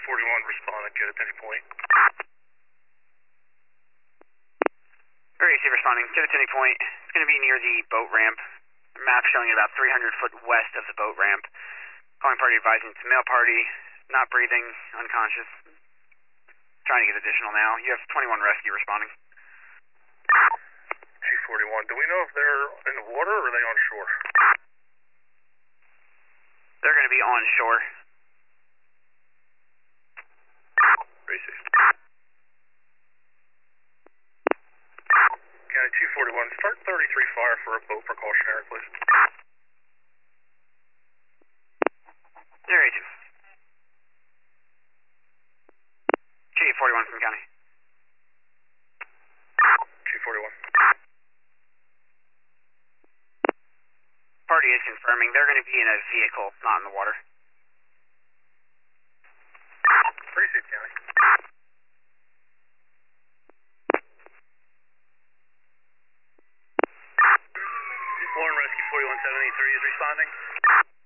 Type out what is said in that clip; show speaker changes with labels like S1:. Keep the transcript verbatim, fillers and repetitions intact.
S1: forty-one responding, get attention point.
S2: Very easy responding, get attention point. It's going to be near the boat ramp. Map showing it about three hundred foot west of the boat ramp. Calling party advising it's a male party, not breathing, unconscious. Trying to get additional now. You have twenty-one rescue responding.
S1: Chief forty-one, do we know if they're in the water or are they on shore?
S2: They're going to be on shore.
S1: Very safe. County two forty-one, start thirty-three fire for a boat precautionary, please.
S2: Zero eight two. Chief forty-one from county.
S1: Chief forty-one.
S2: Party is confirming they're going to be in a vehicle, not in the water.
S1: Very safe, County. Lauren Rescue forty-one seventy-three is responding.